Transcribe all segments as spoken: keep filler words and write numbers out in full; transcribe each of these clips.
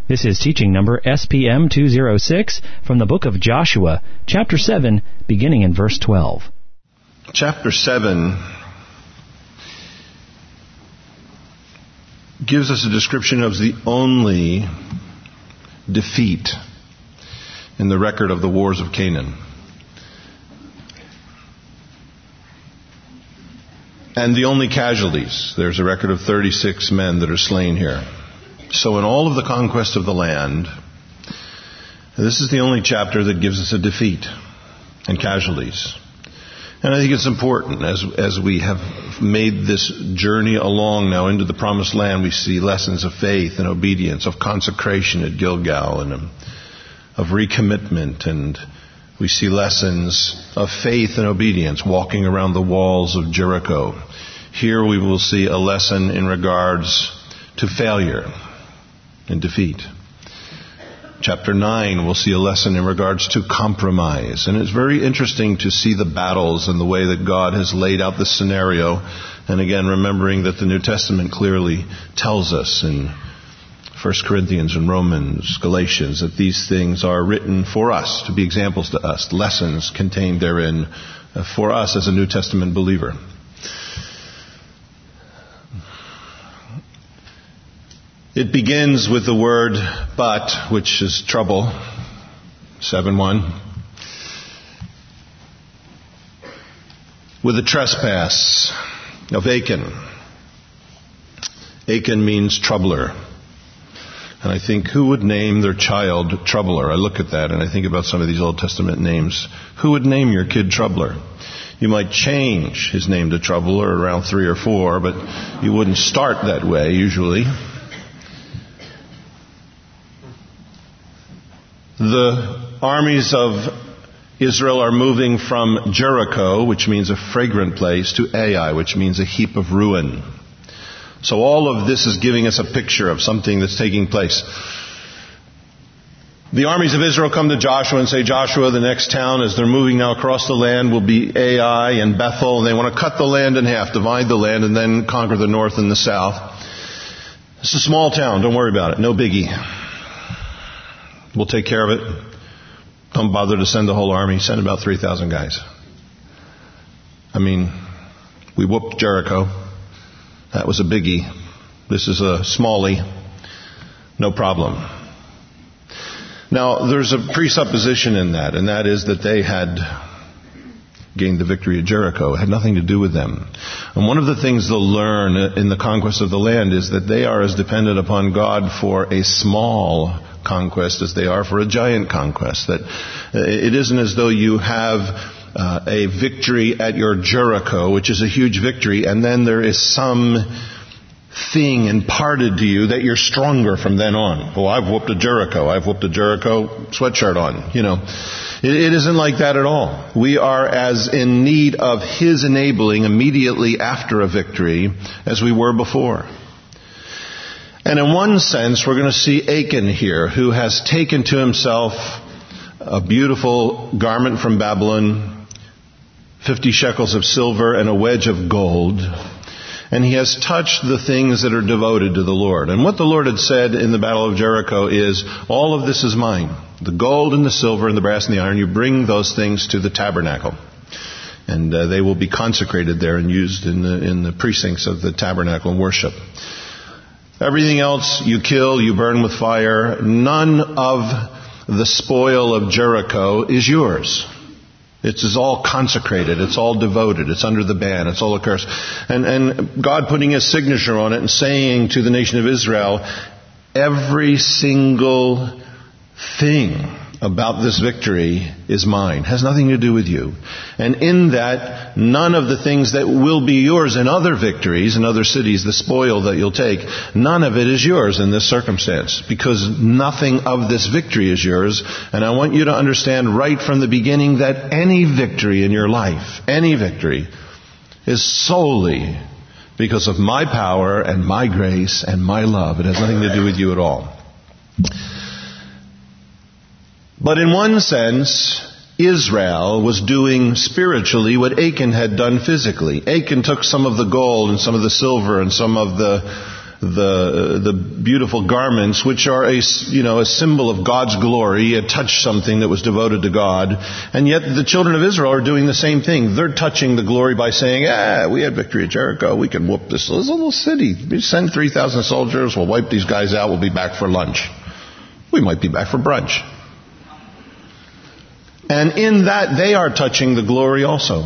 This is teaching number S P M two oh six from the book of Joshua, chapter seven, beginning in verse twelve. Chapter seven gives us a description of the only defeat in the record of the wars of Canaan. And the only casualties. There's a record of thirty-six men that are slain here. So in all of the conquest of the land, this is the only chapter that gives us a defeat and casualties. And I think it's important as as we have made this journey along now into the promised land, we see lessons of faith and obedience, of consecration at Gilgal, and of recommitment, and we see lessons of faith and obedience walking around the walls of Jericho. Here we will see a lesson in regards to failure and defeat. Chapter nine, we'll see a lesson in regards to compromise. And it's very interesting to see the battles and the way that God has laid out the scenario. And again, remembering that the New Testament clearly tells us in First Corinthians and Romans, Galatians, that these things are written for us, to be examples to us, lessons contained therein for us as a New Testament believer. It begins with the word but, which is trouble, seven one. With the trespass of Achan. Achan means troubler. And I think, who would name their child Troubler? I look at that and I think about some of these Old Testament names. Who would name your kid Troubler? You might change his name to Troubler around three or four, but you wouldn't start that way usually. The armies of Israel are moving from Jericho, which means a fragrant place, to Ai, which means a heap of ruin. So all of this is giving us a picture of something that's taking place. The armies of Israel come to Joshua and say, Joshua, the next town as they're moving now across the land will be Ai and Bethel, and they want to cut the land in half, divide the land, and then conquer the north and the south. It's a small town, don't worry about it, no biggie. We'll take care of it. Don't bother to send the whole army, send about three thousand guys. I mean, we whooped Jericho. That was a biggie. This is a smallie. No problem. Now, there's a presupposition in that, and that is that they had gained the victory at Jericho. It had nothing to do with them. And one of the things they'll learn in the conquest of the land is that they are as dependent upon God for a small conquest as they are for a giant conquest. That it isn't as though you have Uh, a victory at your Jericho, which is a huge victory, and then there is some thing imparted to you that you're stronger from then on. Oh, I've whooped a Jericho. I've whooped a Jericho sweatshirt on. You know, it, it isn't like that at all. We are as in need of His enabling immediately after a victory as we were before. And in one sense, we're going to see Achan here, who has taken to himself a beautiful garment from Babylon, fifty shekels of silver and a wedge of gold. And he has touched the things that are devoted to the Lord. And what the Lord had said in the Battle of Jericho is, all of this is mine. The gold and the silver and the brass and the iron, you bring those things to the tabernacle. And uh, they will be consecrated there and used in the, in the precincts of the tabernacle and worship. Everything else you kill, you burn with fire. None of the spoil of Jericho is yours. It's all consecrated. It's all devoted. It's under the ban. It's all accursed. And, and God putting His signature on it and saying to the nation of Israel, every single thing about this victory is mine. Has nothing to do with you. And in that, none of the things that will be yours in other victories, in other cities, the spoil that you'll take, none of it is yours in this circumstance. Because nothing of this victory is yours. And I want you to understand right from the beginning that any victory in your life, any victory, is solely because of my power and my grace and my love. It has nothing to do with you at all. But in one sense, Israel was doing spiritually what Achan had done physically. Achan took some of the gold and some of the silver and some of the the the beautiful garments, which are a, you know, a symbol of God's glory. He had touched something that was devoted to God. And yet the children of Israel are doing the same thing. They're touching the glory by saying, ah, we had victory at Jericho. We can whoop this little city. We send three thousand soldiers. We'll wipe these guys out. We'll be back for lunch. We might be back for brunch. And in that, they are touching the glory also.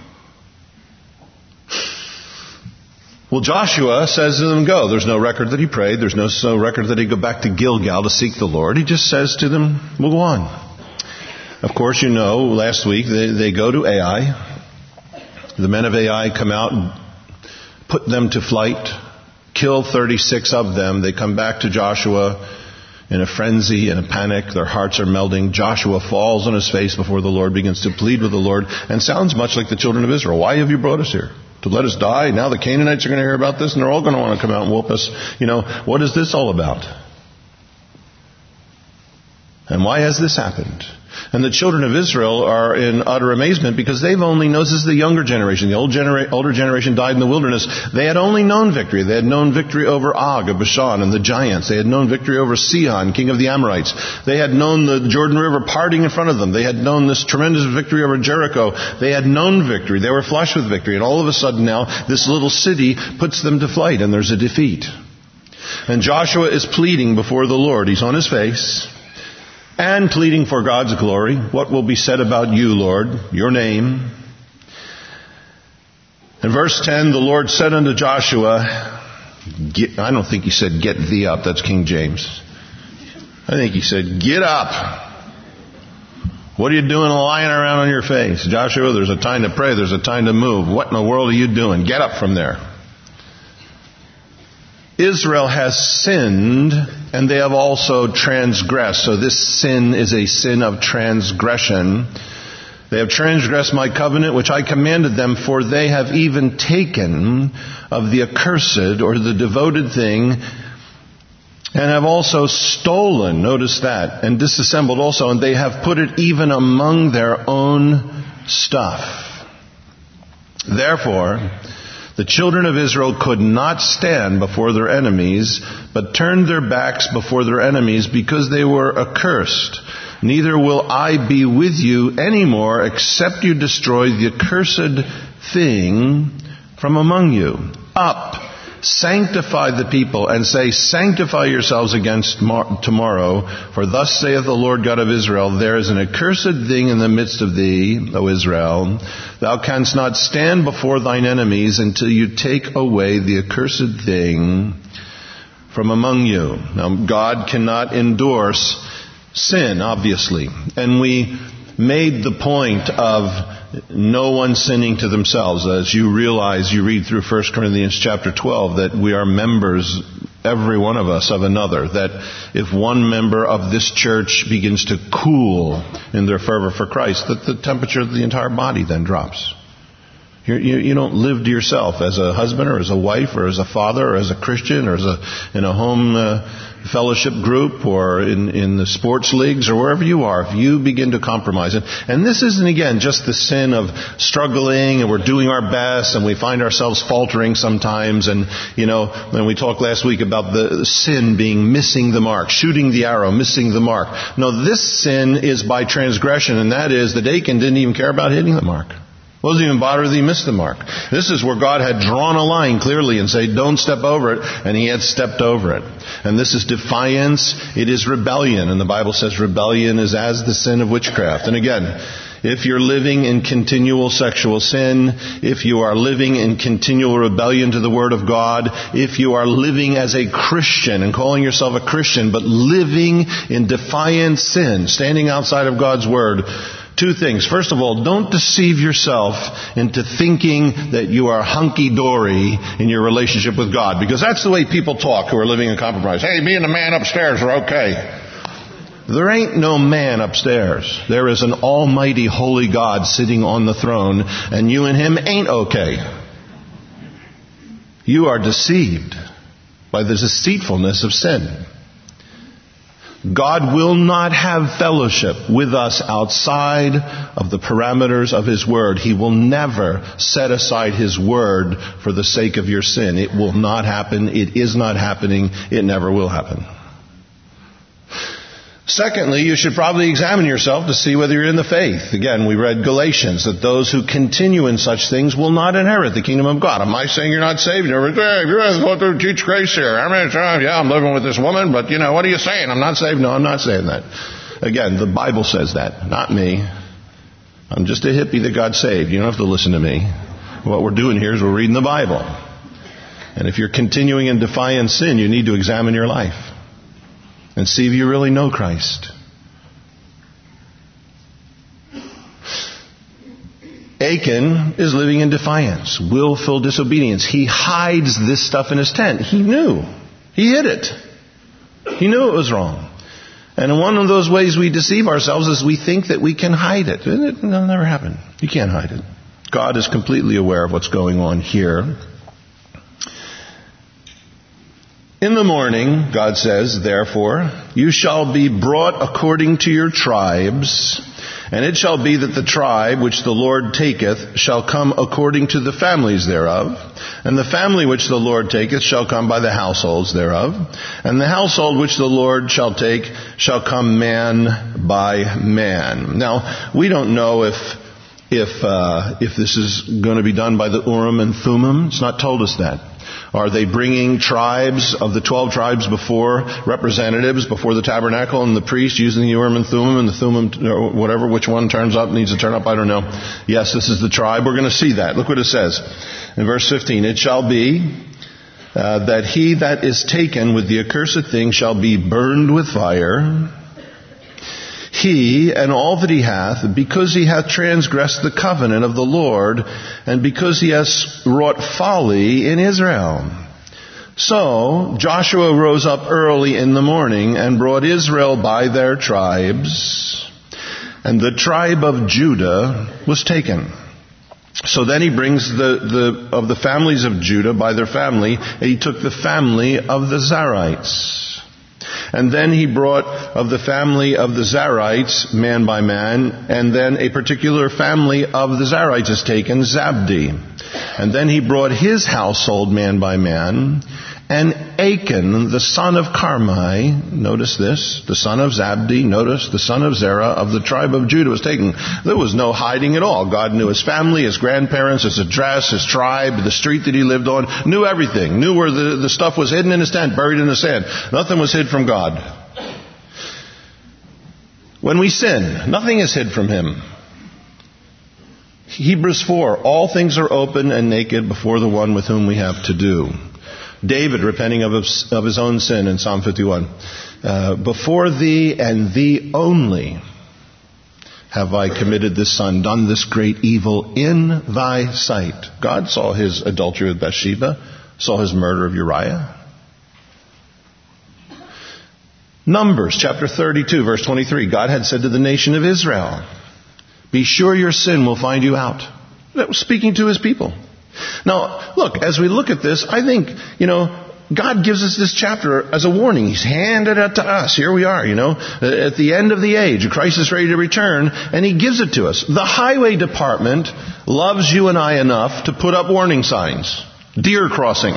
Well, Joshua says to them, go. There's no record that he prayed. There's no, no record that he go back to Gilgal to seek the Lord. He just says to them, we'll go on. Of course, you know, last week they, they go to Ai. The men of Ai come out and put them to flight, kill thirty-six of them. They come back to Joshua in a frenzy, in a panic. Their hearts are melting. Joshua falls on his face before the Lord, begins to plead with the Lord, and sounds much like the children of Israel. Why have you brought us here? To let us die? Now the Canaanites are going to hear about this, and they're all going to want to come out and whoop us. You know, what is this all about? And why has this happened? And the children of Israel are in utter amazement because they've only known, this is the younger generation. The old genera- older generation died in the wilderness. They had only known victory. They had known victory over Og of Bashan and the giants. They had known victory over Sihon, king of the Amorites. They had known the Jordan River parting in front of them. They had known this tremendous victory over Jericho. They had known victory. They were flush with victory. And all of a sudden now, this little city puts them to flight, and there's a defeat. And Joshua is pleading before the Lord. He's on his face and pleading for God's glory. What will be said about you, Lord? Your name. In verse ten, the Lord said unto Joshua, get, I don't think he said, get thee up. That's King James. I think he said, get up. What are you doing lying around on your face? Joshua, there's a time to pray. There's a time to move. What in the world are you doing? Get up from there. Israel has sinned, and they have also transgressed. So this sin is a sin of transgression. They have transgressed my covenant, which I commanded them, for they have even taken of the accursed, or the devoted thing, and have also stolen, notice that, and disassembled also, and they have put it even among their own stuff. Therefore, the children of Israel could not stand before their enemies, but turned their backs before their enemies because they were accursed. Neither will I be with you anymore, except you destroy the accursed thing from among you. Up, sanctify the people, and say, sanctify yourselves against mar- tomorrow, for thus saith the Lord God of Israel, there is an accursed thing in the midst of thee, O Israel. Thou canst not stand before thine enemies until you take away the accursed thing from among you. Now, God cannot endorse sin, obviously. And we made the point of no one sinning to themselves. As you realize, you read through First Corinthians chapter twelve, that we are members, every one of us, of another. That if one member of this church begins to cool in their fervor for Christ, that the temperature of the entire body then drops. You're, you you don't live to yourself as a husband or as a wife or as a father or as a Christian or as a in a home uh, fellowship group or in, in the sports leagues or wherever you are. If you begin to compromise it, and this isn't again just the sin of struggling and we're doing our best and we find ourselves faltering sometimes, and you know when we talked last week about the sin being missing the mark, shooting the arrow, missing the mark. No, this sin is by transgression, and that is that Achan didn't even care about hitting the mark. Wasn't even bothered that he missed the mark. This is where God had drawn a line clearly and said, don't step over it. And he had stepped over it. And this is defiance. It is rebellion. And the Bible says rebellion is as the sin of witchcraft. And again, if you're living in continual sexual sin, if you are living in continual rebellion to the Word of God, if you are living as a Christian and calling yourself a Christian, but living in defiant sin, standing outside of God's Word, two things. First of all, don't deceive yourself into thinking that you are hunky-dory in your relationship with God, because that's the way people talk who are living in compromise. Hey, me and the man upstairs are okay. There ain't no man upstairs. There is an almighty holy God sitting on the throne, and you and him ain't okay. You are deceived by the deceitfulness of sin. God will not have fellowship with us outside of the parameters of His Word. He will never set aside His Word for the sake of your sin. It will not happen. It is not happening. It never will happen. Secondly, you should probably examine yourself to see whether you're in the faith. Again, we read Galatians, that those who continue in such things will not inherit the kingdom of God. Am I saying you're not saved? You're saved. You're supposed to teach grace here. I mean, yeah, I'm living with this woman, but, you know, what are you saying? I'm not saved? No, I'm not saying that. Again, the Bible says that, not me. I'm just a hippie that got saved. You don't have to listen to me. What we're doing here is we're reading the Bible. And if you're continuing in defiant sin, you need to examine your life and see if you really know Christ. Achan is living in defiance, willful disobedience. He hides this stuff in his tent. He knew. He hid it. He knew it was wrong. And one of those ways we deceive ourselves is we think that we can hide it. It'll never happen. You can't hide it. God is completely aware of what's going on here. In the morning, God says, therefore, you shall be brought according to your tribes, and it shall be that the tribe which the Lord taketh shall come according to the families thereof, and the family which the Lord taketh shall come by the households thereof, and the household which the Lord shall take shall come man by man. Now, we don't know if if uh, if this is going to be done by the Urim and Thummim. It's not told us that. Are they bringing tribes of the twelve tribes before, representatives before the tabernacle, and the priest using the Urim and Thummim, and the Thummim, or whatever, which one turns up, needs to turn up, I don't know. Yes, this is the tribe. We're going to see that. Look what it says in verse fifteen. It shall be uh, that he that is taken with the accursed thing shall be burned with fire, he and all that he hath, because he hath transgressed the covenant of the Lord, and because he has wrought folly in Israel. So Joshua rose up early in the morning and brought Israel by their tribes, and the tribe of Judah was taken. So then he brings the, the of the families of Judah by their family, and he took the family of the Zarites. And then he brought of the family of the Zarites, man by man, and then a particular family of the Zarites is taken, Zabdi. And then he brought his household, man by man, and Achan, the son of Carmi, notice this, the son of Zabdi, notice, the son of Zerah, of the tribe of Judah was taken. There was no hiding at all. God knew his family, his grandparents, his address, his tribe, the street that he lived on, knew everything, knew where the, the stuff was hidden in his tent, buried in the sand. Nothing was hid from God. When we sin, nothing is hid from him. Hebrews four, all things are open and naked before the one with whom we have to do. David repenting of his, of his own sin in Psalm fifty-one. Uh, before thee and thee only have I committed this sin, done this great evil in thy sight. God saw his adultery with Bathsheba, saw his murder of Uriah. Numbers chapter thirty-two, verse twenty-three. God had said to the nation of Israel, be sure your sin will find you out. That was speaking to his people. Now, look, as we look at this, I think, you know, God gives us this chapter as a warning. He's handed it to us. Here we are, you know, at the end of the age. Christ is ready to return, and he gives it to us. The highway department loves you and I enough to put up warning signs. Deer crossing.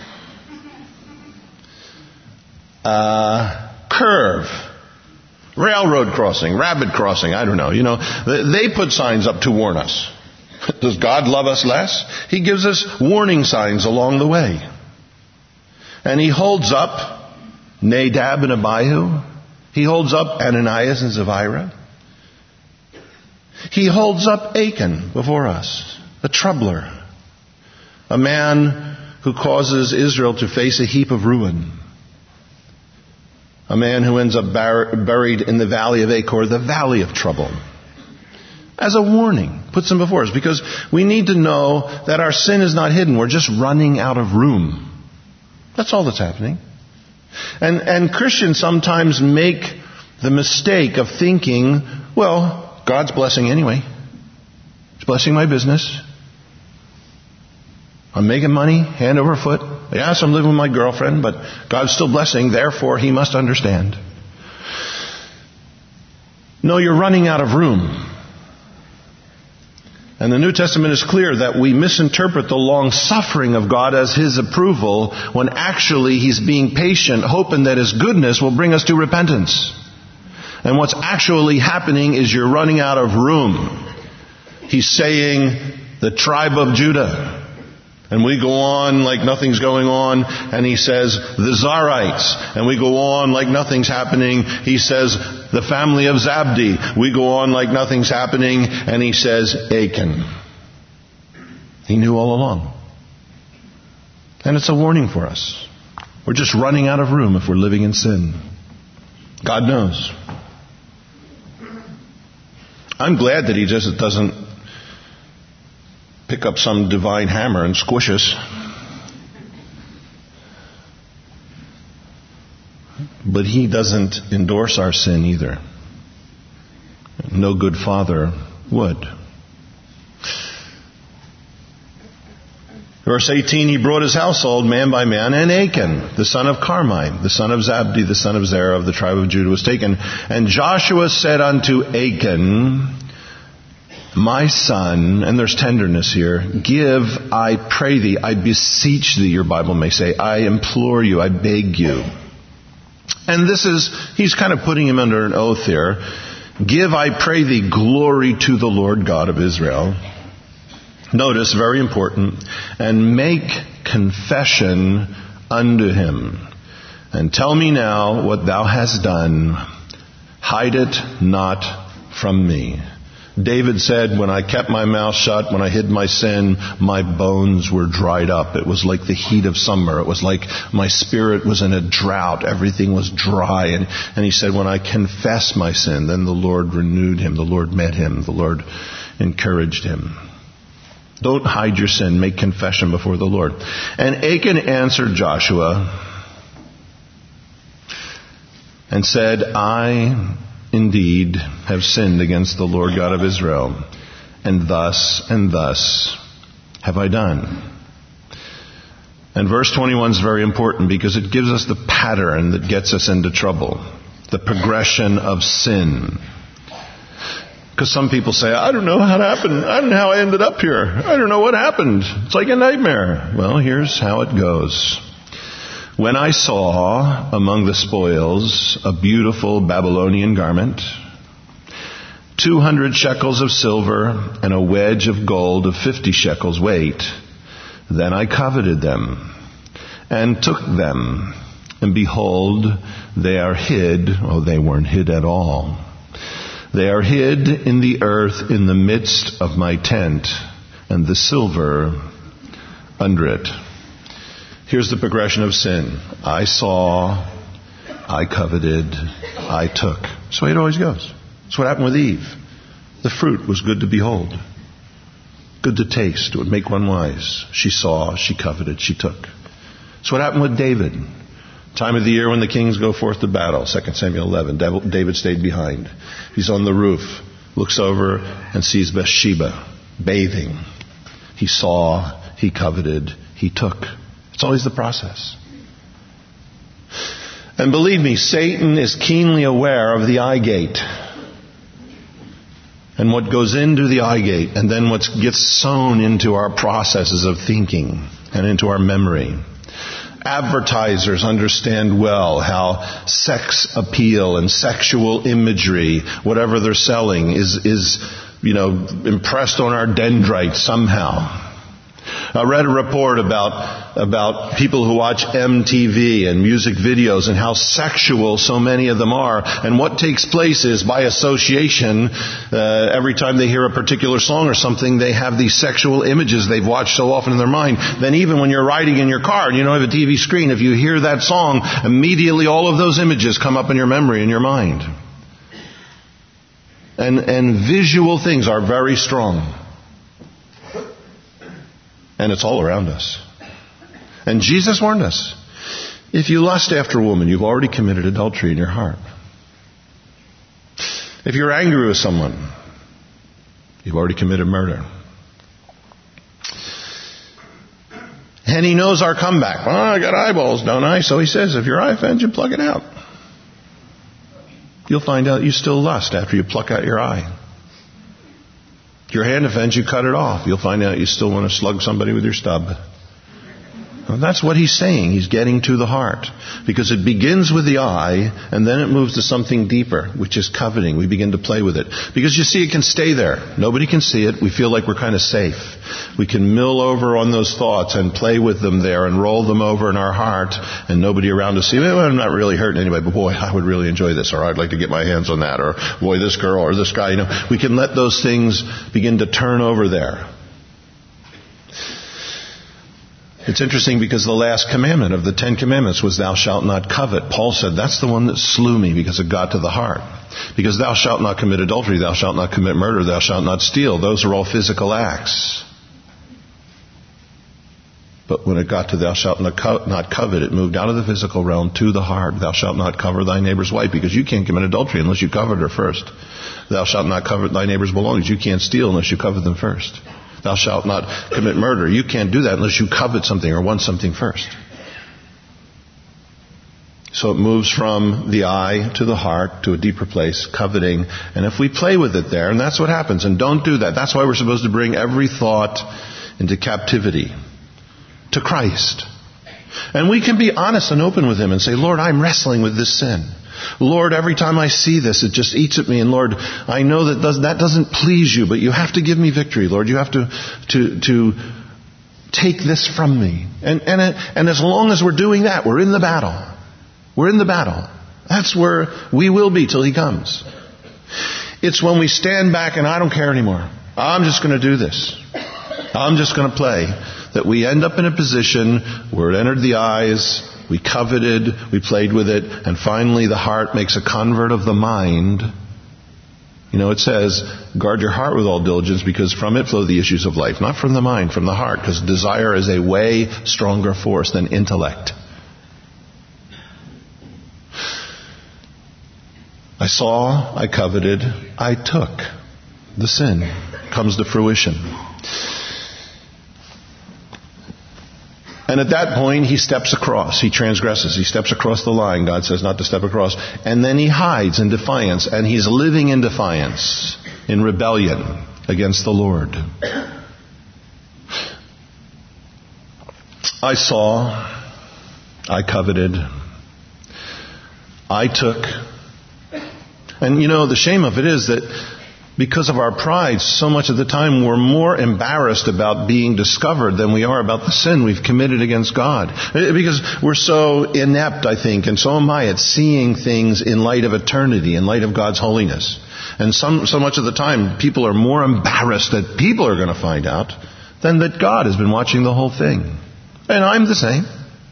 Uh, curve. Railroad crossing. Rabbit crossing. I don't know. You know, they put signs up to warn us. Does God love us less? He gives us warning signs along the way. And he holds up Nadab and Abihu. He holds up Ananias and Sapphira. He holds up Achan before us, a troubler, a man who causes Israel to face a heap of ruin, a man who ends up bar- buried in the valley of Achor, the valley of trouble. As a warning, puts them before us, because we need to know that our sin is not hidden. We're just running out of room. That's all that's happening. And, and Christians sometimes make the mistake of thinking, well, God's blessing anyway. He's blessing my business. I'm making money, hand over foot. Yes, I'm living with my girlfriend, but God's still blessing, therefore he must understand. No, you're running out of room. And the New Testament is clear that we misinterpret the long suffering of God as His approval when actually He's being patient, hoping that His goodness will bring us to repentance. And what's actually happening is you're running out of room. He's saying the tribe of Judah. And we go on like nothing's going on, and He says the Zarites. And we go on like nothing's happening. He says the family of Zabdi. We go on like nothing's happening, and He says Achan. He knew all along. And it's a warning for us. We're just running out of room if we're living in sin. God knows. I'm glad that He just doesn't pick up some divine hammer and squish us. But He doesn't endorse our sin either. No good father would. Verse eighteen, He brought His household man by man, and Achan, the son of Carmi, the son of Zabdi, the son of Zerah of the tribe of Judah, was taken. And Joshua said unto Achan, my son, and there's tenderness here, give, I pray thee, I beseech thee, your Bible may say, I implore you, I beg you. And this is, he's kind of putting him under an oath here. Give, I pray thee, glory to the Lord God of Israel. Notice, very important, and make confession unto Him. And tell me now what thou hast done. Hide it not from me. David said, when I kept my mouth shut, when I hid my sin, my bones were dried up. It was like the heat of summer. It was like my spirit was in a drought. Everything was dry. And, and he said, when I confessed my sin, then the Lord renewed him. The Lord met him. The Lord encouraged him. Don't hide your sin. Make confession before the Lord. And Achan answered Joshua and said, I indeed have sinned against the Lord God of Israel, and thus and thus have I done. And verse twenty-one is very important because it gives us the pattern that gets us into trouble. The progression of sin. Because some people say, I don't know how it happened. I don't know how I ended up here. I don't know what happened. It's like a nightmare. Well, here's how it goes. When I saw among the spoils a beautiful Babylonian garment, two hundred shekels of silver, and a wedge of gold of fifty shekels weight, then I coveted them and took them. And behold, they are hid. Oh, they weren't hid at all. They are hid in the earth in the midst of my tent, and the silver under it. Here's the progression of sin. I saw, I coveted, I took. That's the way it always goes. That's what happened with Eve. The fruit was good to behold, good to taste. It would make one wise. She saw, she coveted, she took. That's what happened with David. Time of the year when the kings go forth to battle, Second Samuel eleven. David stayed behind. He's on the roof, looks over and sees Bathsheba bathing. He saw, he coveted, he took. It's always the process. And believe me, Satan is keenly aware of the eye gate. And what goes into the eye gate, and then what gets sown into our processes of thinking and into our memory. Advertisers understand well how sex appeal and sexual imagery, whatever they're selling, is, is, you know, impressed on our dendrites somehow. I read a report about about people who watch M T V and music videos and how sexual so many of them are. And what takes place is, by association, uh, every time they hear a particular song or something, they have these sexual images they've watched so often in their mind. Then even when you're riding in your car and you don't have a T V screen, if you hear that song, immediately all of those images come up in your memory, in your mind. And, and visual things are very strong. And it's all around us. And Jesus warned us. If you lust after a woman, you've already committed adultery in your heart. If you're angry with someone, you've already committed murder. And he knows our comeback. Well, I got eyeballs, don't I? So he says, if your eye offends you, plug it out. you'll find out you still lust after you pluck out your eye. Your hand offends, you cut it off. You'll find out you still want to slug somebody with your stub. Well, that's what he's saying. He's getting to the heart. Because it begins with the eye, and then it moves to something deeper, which is coveting. We begin to play with it. Because you see, it can stay there. Nobody can see it. We feel like we're kind of safe. We can mill over on those thoughts and play with them there and roll them over in our heart, and nobody around to see, well, I'm not really hurting anybody, but boy, I would really enjoy this, or I'd like to get my hands on that, or boy, this girl, or this guy. You know, we can let those things begin to turn over there. It's interesting because the last commandment of the Ten Commandments was thou shalt not covet. Paul said that's the one that slew me because it got to the heart. Because thou shalt not commit adultery, thou shalt not commit murder, thou shalt not steal. Those are all physical acts. But when it got to thou shalt not covet, it moved out of the physical realm to the heart. Thou shalt not covet thy neighbor's wife, because you can't commit adultery unless you covet her first. Thou shalt not covet thy neighbor's belongings. You can't steal unless you covet them first. Thou shalt not commit murder. You can't do that unless you covet something or want something first. So it moves from the eye to the heart to a deeper place, coveting. And if we play with it there, and that's what happens, and don't do that. That's why we're supposed to bring every thought into captivity to Christ. And we can be honest and open with Him and say, Lord, I'm wrestling with this sin. Lord, every time I see this, it just eats at me. And Lord, I know that does, that doesn't please you, but you have to give me victory. Lord, you have to to, to take this from me. And, and, and as long as we're doing that, we're in the battle. We're in the battle. That's where we will be till He comes. It's when we stand back and I don't care anymore. I'm just going to do this. I'm just going to play. That we end up in a position where it entered the eyes, we coveted, we played with it, and finally the heart makes a convert of the mind. You know, it says, guard your heart with all diligence, because from it flow the issues of life. Not from the mind, from the heart, because desire is a way stronger force than intellect. I saw, I coveted, I took. The sin comes to fruition. And at that point, he steps across. He transgresses. He steps across the line. God says not to step across. And then he hides in defiance. And he's living in defiance, in rebellion against the Lord. I saw. I coveted. I took. And you know, the shame of it is that because of our pride, so much of the time we're more embarrassed about being discovered than we are about the sin we've committed against God. Because we're so inept, I think, and so am I, at seeing things in light of eternity, in light of God's holiness. And some, so much of the time, people are more embarrassed that people are going to find out than that God has been watching the whole thing. And I'm the same.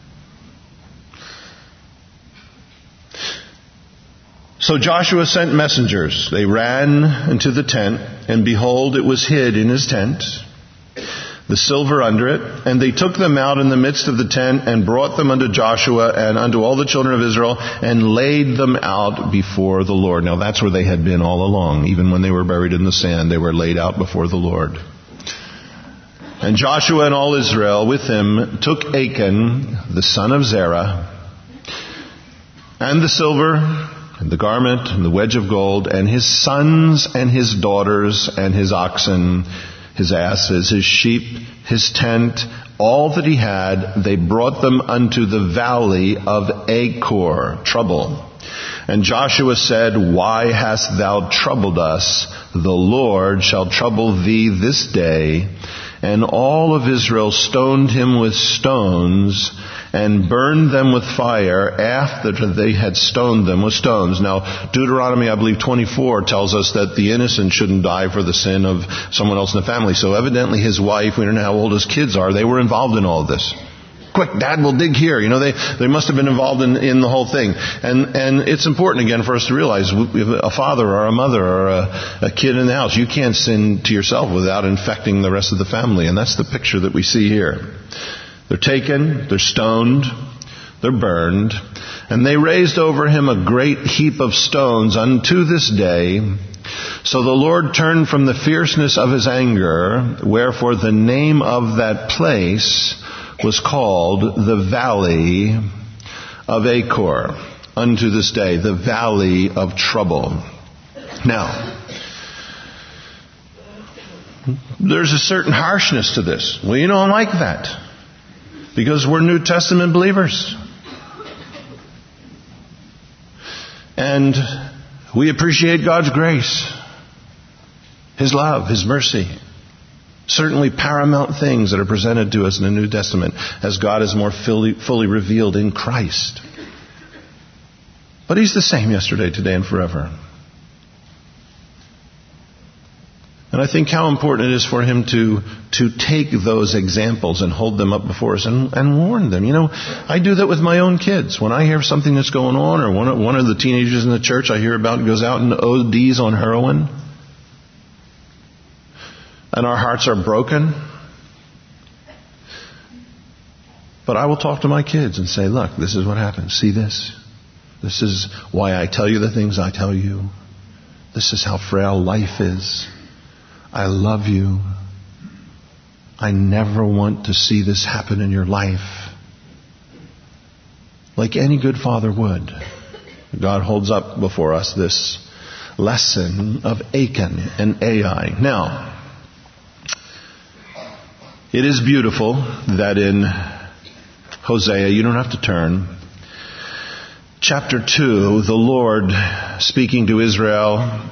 So Joshua sent messengers. They ran into the tent, and behold, it was hid in his tent, the silver under it. And they took them out in the midst of the tent, and brought them unto Joshua and unto all the children of Israel, and laid them out before the Lord. Now that's where they had been all along. Even when they were buried in the sand, they were laid out before the Lord. And Joshua and all Israel with him took Achan, the son of Zerah, and the silver, and the garment, and the wedge of gold, and his sons, and his daughters, and his oxen, his asses, his sheep, his tent, all that he had, they brought them unto the valley of Achor, trouble. And Joshua said, why hast thou troubled us? The Lord shall trouble thee this day. And all of Israel stoned him with stones, and burned them with fire after they had stoned them with stones. Now, Deuteronomy, I believe, twenty-four tells us that the innocent shouldn't die for the sin of someone else in the family. So evidently his wife, we don't know how old his kids are, they were involved in all of this. Quick, Dad, we'll dig here. You know, they, they must have been involved in, in the whole thing. And, and it's important, again, for us to realize a father or a mother or a, a kid in the house, you can't sin to yourself without infecting the rest of the family. And that's the picture that we see here. They're taken, they're stoned, they're burned, and they raised over him a great heap of stones unto this day. So the Lord turned from the fierceness of his anger, wherefore the name of that place was called the Valley of Achor. unto this day, the valley of trouble. Now, there's a certain harshness to this. We don't like that because we're New Testament believers. And we appreciate God's grace, His love, His mercy. Certainly paramount things that are presented to us in the New Testament as God is more fully, fully revealed in Christ. But He's the same yesterday, today, and forever. And I think how important it is for Him to to take those examples and hold them up before us and, and warn them. You know, I do that with my own kids. When I hear something that's going on, or one of, one of the teenagers in the church I hear about goes out and O Ds on heroin, and our hearts are broken, but I will talk to my kids and say, look, this is what happens. See this? This is why I tell you the things I tell you. This is how frail life is. I love you. I never want to see this happen in your life. Like any good father would. God holds up before us this lesson of Achan and Ai. Now, it is beautiful that in Hosea, you don't have to turn, chapter two, the Lord speaking to Israel,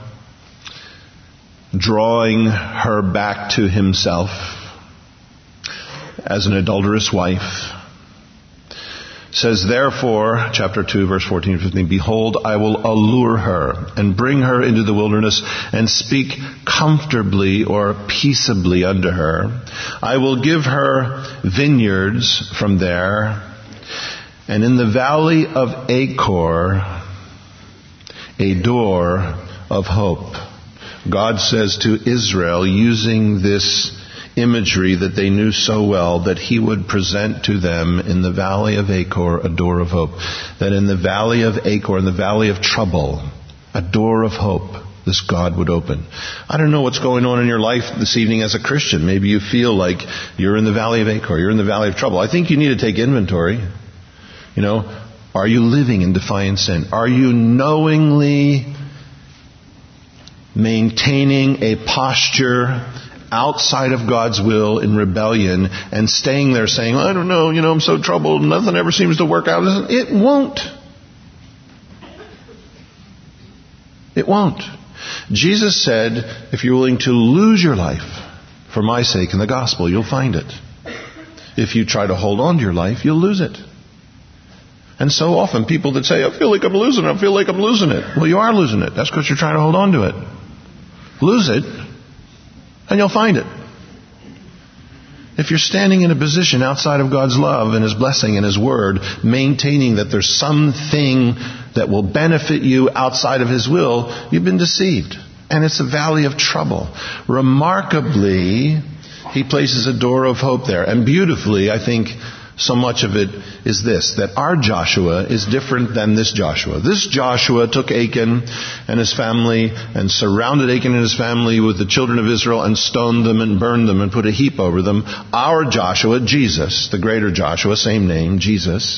drawing her back to Himself as an adulterous wife, says, therefore, chapter two, verse fourteen and fifteen, behold, I will allure her and bring her into the wilderness and speak comfortably or peaceably unto her. I will give her vineyards from there, and in the valley of Achor, a door of hope. God says to Israel, using this imagery that they knew so well, that He would present to them in the valley of Achor a door of hope. That in the valley of Achor, in the valley of trouble, a door of hope, this God would open. I don't know what's going on in your life this evening as a Christian. Maybe you feel like you're in the valley of Achor, you're in the valley of trouble. I think you need to take inventory. You know, are you living in defiant sin? Are you knowingly maintaining a posture outside of God's will in rebellion and staying there saying, I don't know, you know, I'm so troubled, nothing ever seems to work out? It won't. It won't. Jesus said, if you're willing to lose your life for my sake in the gospel, you'll find it. If you try to hold on to your life, you'll lose it. And so often people that say, I feel like I'm losing it, I feel like I'm losing it. Well, you are losing it. That's because you're trying to hold on to it. Lose it, and you'll find it. If you're standing in a position outside of God's love and His blessing and His word, maintaining that there's something that will benefit you outside of His will, you've been deceived. And it's a valley of trouble. Remarkably, He places a door of hope there. And beautifully, I think, so much of it is this, that our Joshua is different than this Joshua. This Joshua took Achan and his family and surrounded Achan and his family with the children of Israel and stoned them and burned them and put a heap over them. Our Joshua, Jesus, the greater Joshua, same name, Jesus,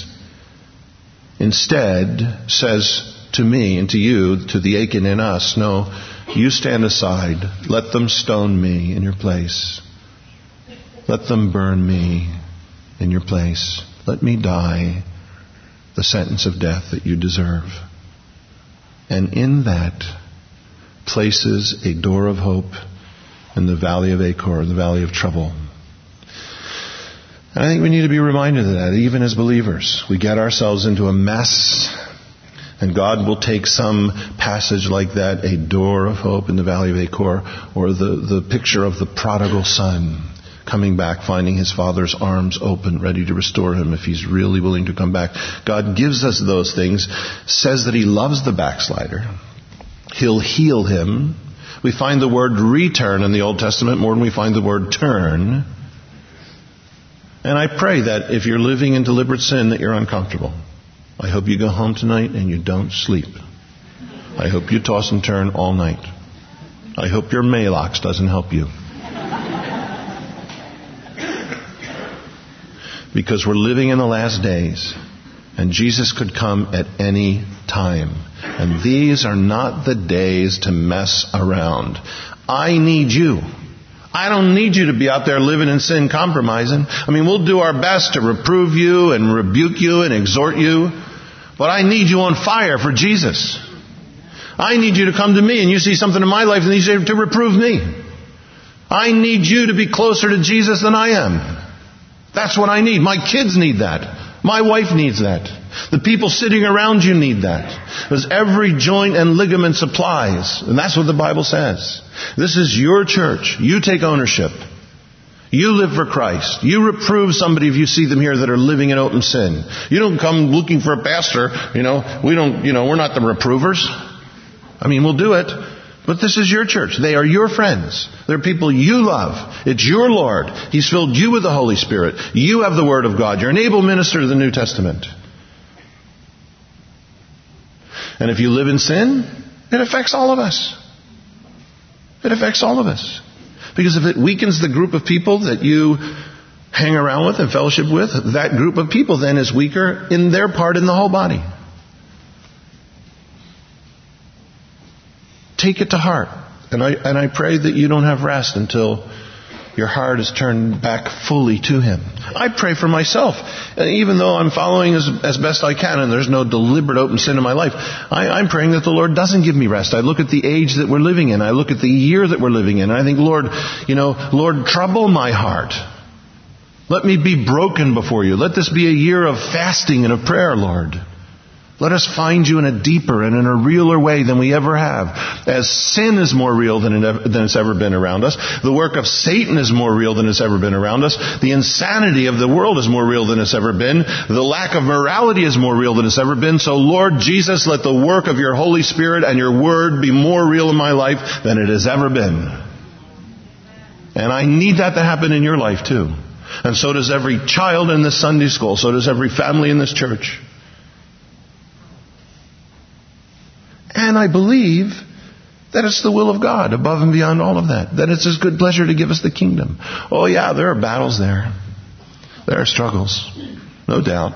instead says to me and to you, to the Achan in us, no, you stand aside. Let them stone me in your place. Let them burn me in your place. Let me die the sentence of death that you deserve. And in that places a door of hope in the valley of Achor, the valley of trouble. And I think we need to be reminded of that, even as believers. We get ourselves into a mess, and God will take some passage like that, a door of hope in the valley of Achor, or the, the picture of the prodigal son coming back, finding his father's arms open, ready to restore him if he's really willing to come back. God gives us those things, says that He loves the backslider. He'll heal him. We find the word return in the Old Testament more than we find the word turn. And I pray that if you're living in deliberate sin, that you're uncomfortable. I hope you go home tonight and you don't sleep. I hope you toss and turn all night. I hope your Maalox doesn't help you. Because we're living in the last days. And Jesus could come at any time. And these are not the days to mess around. I need you. I don't need you to be out there living in sin, compromising. I mean, we'll do our best to reprove you and rebuke you and exhort you. But I need you on fire for Jesus. I need you to come to me and you see something in my life and you say to reprove me. I need you to be closer to Jesus than I am. That's what I need. My kids need that. My wife needs that. The people sitting around you need that. Because every joint and ligament supplies. And that's what the Bible says. This is your church. You take ownership. You live for Christ. You reprove somebody if you see them here that are living in open sin. You don't come looking for a pastor. You know, we don't, you know, we're not the reprovers. I mean, we'll do it. But this is your church. They are your friends. They're people you love. It's your Lord. He's filled you with the Holy Spirit. You have the Word of God. You're an able minister to the New Testament. And if you live in sin, it affects all of us. It affects all of us. Because if it weakens the group of people that you hang around with and fellowship with, that group of people then is weaker in their part in the whole body. Take it to heart. And I, and I pray that you don't have rest until your heart is turned back fully to Him. I pray for myself. Even though I'm following as, as best I can and there's no deliberate open sin in my life, I, I'm praying that the Lord doesn't give me rest. I look at the age that we're living in. I look at the year that we're living in. And I think, Lord, you know, Lord, trouble my heart. Let me be broken before you. Let this be a year of fasting and of prayer, Lord. Let us find you in a deeper and in a realer way than we ever have. As sin is more real than, it ever, than it's ever been around us. The work of Satan is more real than it's ever been around us. The insanity of the world is more real than it's ever been. The lack of morality is more real than it's ever been. So Lord Jesus, let the work of your Holy Spirit and your Word be more real in my life than it has ever been. And I need that to happen in your life too. And so does every child in this Sunday school. So does every family in this church. And I believe that it's the will of God above and beyond all of that. That it's His good pleasure to give us the kingdom. Oh yeah, there are battles there. There are struggles. No doubt.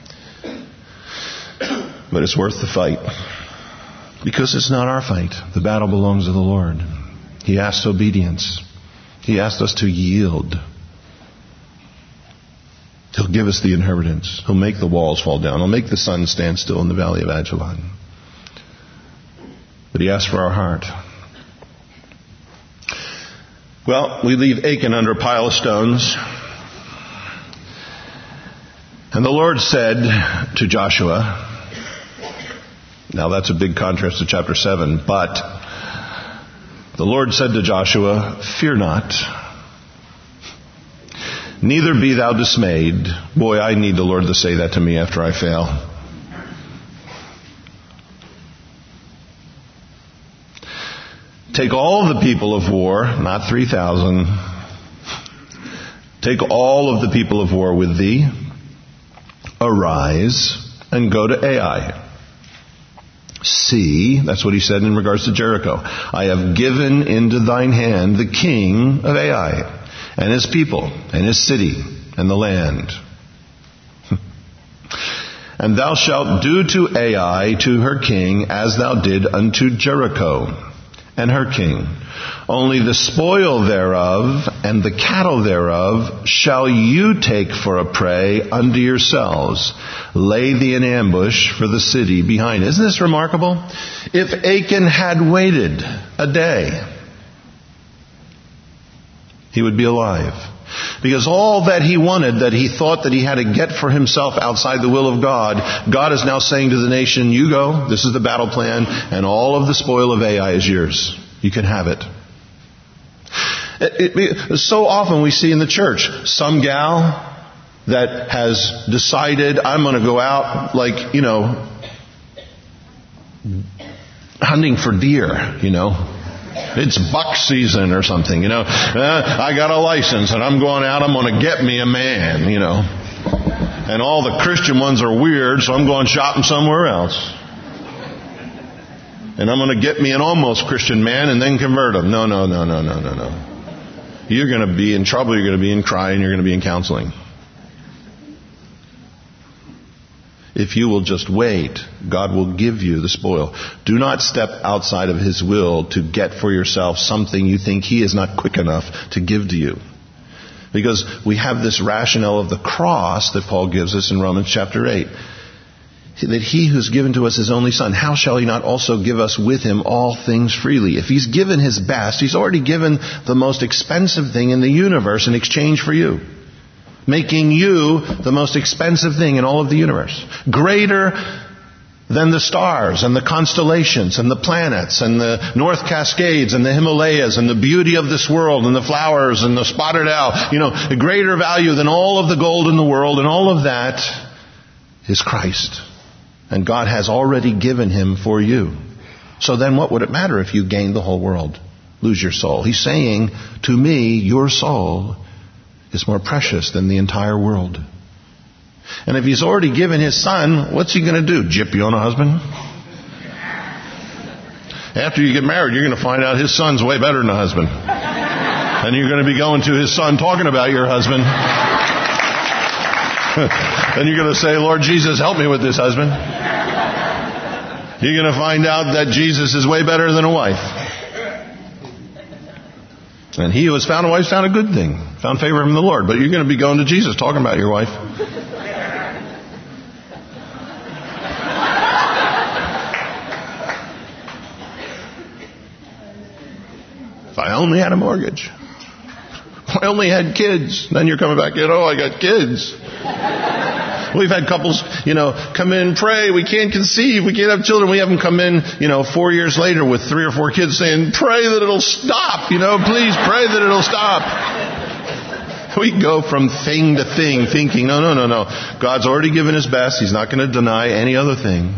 But it's worth the fight. Because it's not our fight. The battle belongs to the Lord. He asks obedience. He asks us to yield. He'll give us the inheritance. He'll make the walls fall down. He'll make the sun stand still in the valley of Ajalon. But He asks for our heart. Well, we leave Achan under a pile of stones. And the Lord said to Joshua, now that's a big contrast to chapter seven, but the Lord said to Joshua, fear not, neither be thou dismayed. Boy, I need the Lord to say that to me after I fail. Take all the people of war, not three thousand. Take all of the people of war with thee. Arise and go to Ai. See, that's what he said in regards to Jericho. I have given into thine hand the king of Ai, and his people, and his city, and the land. And thou shalt do to Ai, to her king, as thou did unto Jericho and her king. Only the spoil thereof and the cattle thereof shall you take for a prey unto yourselves. Lay thee in ambush for the city behind. Isn't this remarkable? If Achan had waited a day, he would be alive. Because all that he wanted, that he thought that he had to get for himself outside the will of God, God is now saying to the nation, you go, this is the battle plan, and all of the spoil of Ai is yours. You can have it. It, it, so often we see in the church, some gal that has decided, I'm going to go out like, you know, hunting for deer, you know. It's buck season or something, you know. Uh, I got a license and I'm going out, I'm going to get me a man, you know. And all the Christian ones are weird, so I'm going shopping somewhere else. And I'm going to get me an almost Christian man and then convert him. No, no, no, no, no, no, no. You're going to be in trouble, you're going to be in crying, you're going to be in counseling. If you will just wait, God will give you the spoil. Do not step outside of His will to get for yourself something you think He is not quick enough to give to you. Because we have this rationale of the cross that Paul gives us in Romans chapter eight. That He who's given to us His only Son, how shall He not also give us with Him all things freely? If He's given His best, He's already given the most expensive thing in the universe in exchange for you. Making you the most expensive thing in all of the universe. Greater than the stars and the constellations and the planets and the North Cascades and the Himalayas and the beauty of this world and the flowers and the spotted owl. You know, a greater value than all of the gold in the world, and all of that is Christ. And God has already given Him for you. So then what would it matter if you gained the whole world? Lose your soul. He's saying, to me, your soul is more precious than the entire world. And if He's already given His Son, what's He going to do? Gyp you on a husband? After you get married, you're going to find out His Son's way better than a husband. And you're going to be going to His Son talking about your husband. And you're going to say, Lord Jesus, help me with this husband. You're going to find out that Jesus is way better than a wife. And he who has found a wife found a good thing. Found favor from the Lord. But you're going to be going to Jesus talking about your wife. If I only had a mortgage. If I only had kids. Then you're coming back in, oh, I got kids. We've had couples, you know, come in, pray, we can't conceive, we can't have children. We have them come in, you know, four years later with three or four kids saying, pray that it'll stop, you know, please pray that it'll stop. We go from thing to thing thinking, no, no, no, no. God's already given His best. He's not going to deny any other thing.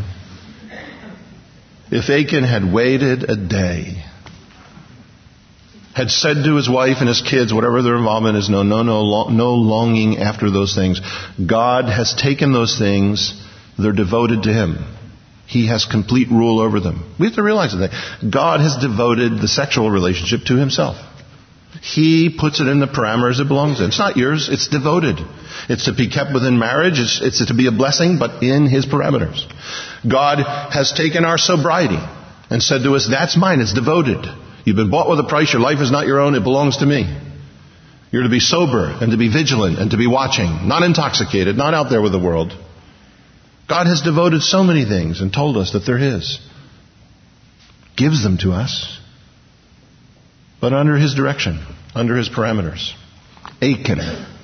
If Achan had waited a day, had said to his wife and his kids, whatever their involvement is, no, no, no, no longing after those things. God has taken those things. They're devoted to Him. He has complete rule over them. We have to realize that God has devoted the sexual relationship to Himself. He puts it in the parameters it belongs in. It's not yours. It's devoted. It's to be kept within marriage. It's, it's to be a blessing, but in His parameters. God has taken our sobriety and said to us, that's mine. It's devoted. You've been bought with a price. Your life is not your own. It belongs to me. You're to be sober and to be vigilant and to be watching. Not intoxicated. Not out there with the world. God has devoted so many things and told us that they're His. Gives them to us. But under His direction. Under His parameters. Achan.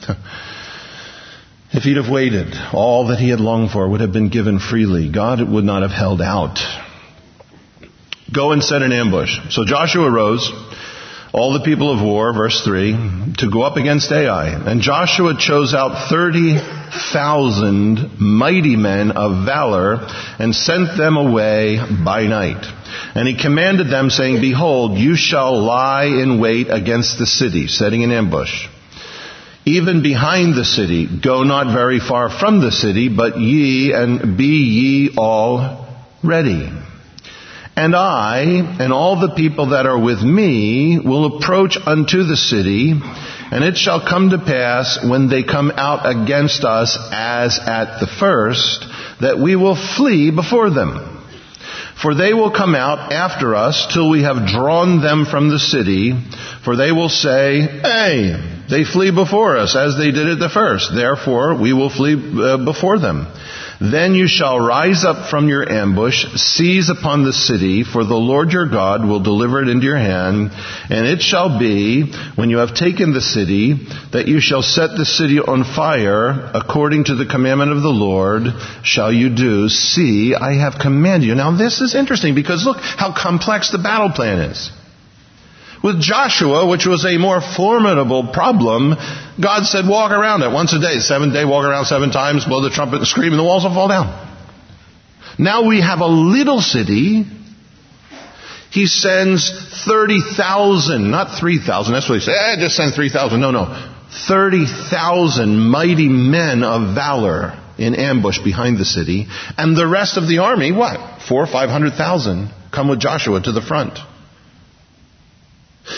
If he'd have waited, all that he had longed for would have been given freely. God would not have held out. Go and set an ambush. So Joshua arose, all the people of war, verse three, to go up against Ai. And Joshua chose out thirty thousand mighty men of valor and sent them away by night. And he commanded them, saying, behold, you shall lie in wait against the city, setting an ambush. Even behind the city, go not very far from the city, but ye and be ye all ready. And I, and all the people that are with me, will approach unto the city, and it shall come to pass, when they come out against us as at the first, that we will flee before them. For they will come out after us till we have drawn them from the city, for they will say, hey, they flee before us as they did at the first. Therefore, we will flee uh, before them. Then you shall rise up from your ambush, seize upon the city, for the Lord your God will deliver it into your hand. And it shall be, when you have taken the city, that you shall set the city on fire, according to the commandment of the Lord, shall you do. See, I have commanded you. Now this is interesting, because look how complex the battle plan is. With Joshua, which was a more formidable problem, God said, walk around it once a day. Seventh day, walk around seven times, blow the trumpet and scream, and the walls will fall down. Now we have a little city. He sends thirty thousand, not three thousand. That's what he said. Eh, just send three thousand. No, no. thirty thousand mighty men of valor in ambush behind the city. And the rest of the army, what? Four or five hundred thousand come with Joshua to the front.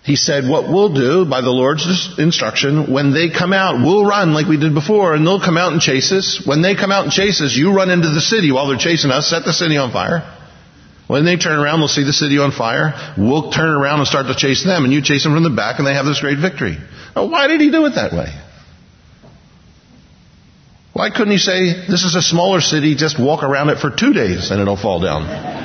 He said, what we'll do, by the Lord's instruction, when they come out, we'll run like we did before, and they'll come out and chase us. When they come out and chase us, you run into the city while they're chasing us, set the city on fire. When they turn around, they'll see the city on fire. We'll turn around and start to chase them, and you chase them from the back, and they have this great victory. Now, why did he do it that way? Why couldn't he say, this is a smaller city, just walk around it for two days and it'll fall down?